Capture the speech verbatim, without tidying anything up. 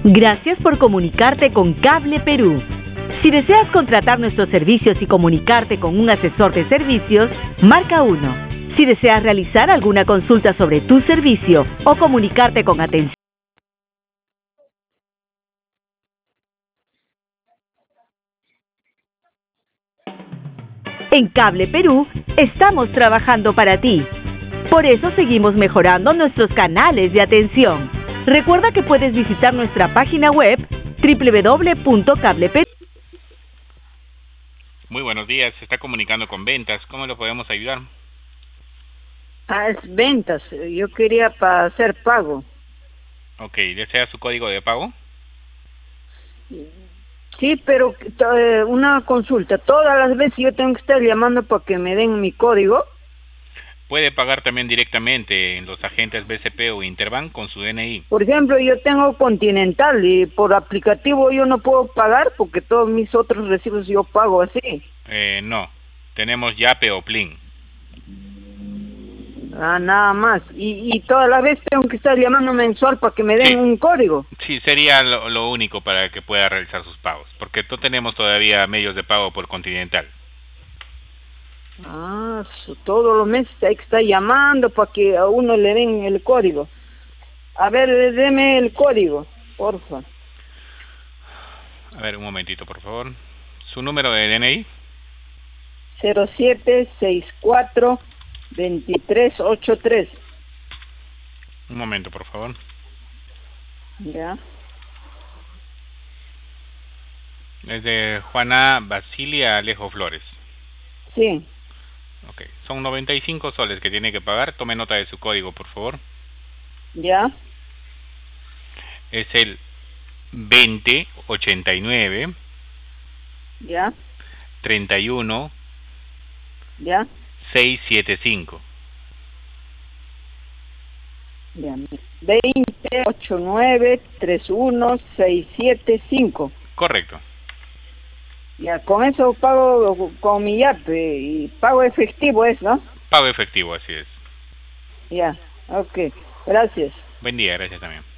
Gracias por comunicarte con Cable Perú. Si deseas contratar nuestros servicios y comunicarte con un asesor de servicios, marca uno. Si deseas realizar alguna consulta sobre tu servicio o comunicarte con atención. En Cable Perú estamos trabajando para ti. Por eso seguimos mejorando nuestros canales de atención. Recuerda que puedes visitar nuestra página web doble u doble u doble u punto cable perú. Muy buenos días, se está comunicando con ventas. ¿Cómo lo podemos ayudar? Ah, es ventas. Yo quería para hacer pago. Ok, ¿desea su código de pago? Sí, pero eh, una consulta. Todas las veces yo tengo que estar llamando para que me den mi código. Puede pagar también directamente en los agentes B C P o Interbank con su D N I. Por ejemplo, yo tengo Continental y por aplicativo yo no puedo pagar porque todos mis otros recibos yo pago así. Eh, no, tenemos Yape o Plin. Ah, nada más. Y, y toda la vez tengo que estar llamando mensual para que me den Sí. un código. Sí, sería lo, lo único para que pueda realizar sus pagos, porque no tenemos todavía medios de pago por Continental. Ah, so- todos los meses hay que estar llamando para que a uno le den el código. A ver, deme el código, porfa. A ver, un momentito, por favor. ¿Su número de D N I? cero siete seis cuatro dos tres ocho tres. Un momento, por favor. Ya. Es de Juana Basilia Alejo Flores. Sí. Ok, son noventa y cinco soles que tiene que pagar. Tome nota de su código, por favor. Ya. Es el veinte ochenta y nueve Ya. treinta y uno Ya. seiscientos setenta y cinco. Ya. veinte ochenta y nueve treinta y uno seiscientos setenta y cinco. Correcto. Ya, con eso pago con mi Yape y pago efectivo es, ¿no? Pago efectivo, así es. Ya. Ok. Gracias. Buen día, gracias también.